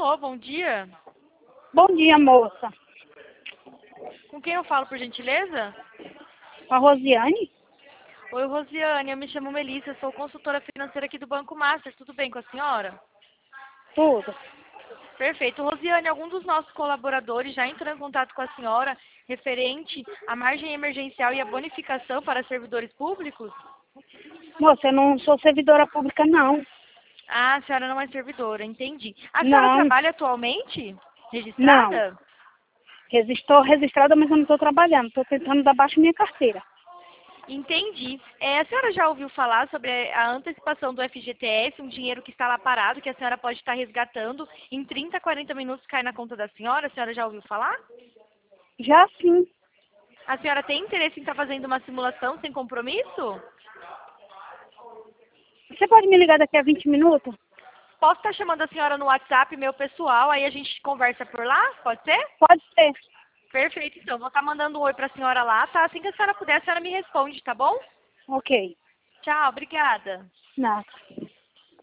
Alô, bom dia. Bom dia, moça. Com quem eu falo, por gentileza? Com a Rosiane? Oi, Rosiane, eu me chamo Melissa, sou consultora financeira aqui do Banco Master. Tudo bem com a senhora? Tudo. Perfeito. Rosiane, algum dos nossos colaboradores já entrou em contato com a senhora referente à margem emergencial e à bonificação para servidores públicos? Moça, eu não sou servidora pública, não. Ah, a senhora não é servidora, entendi. A senhora Não, trabalha atualmente? não. Registrada? Estou registrada, mas eu não estou trabalhando. Estou tentando dar baixa minha carteira. Entendi. A senhora já ouviu falar sobre a antecipação do FGTS, um dinheiro que está lá parado, que a senhora pode estar resgatando em 30, 40 minutos cai na conta da senhora? A senhora já ouviu falar? Já sim. A senhora tem interesse em estar fazendo uma simulação sem compromisso? Você pode me ligar daqui a 20 minutos? Posso estar chamando a senhora no WhatsApp, meu pessoal, aí a gente conversa por lá? Pode ser? Pode ser. Perfeito, então. Vou estar mandando um oi para a senhora lá, tá? Assim que a senhora puder, a senhora me responde, tá bom? Ok. Tchau, obrigada. Nada.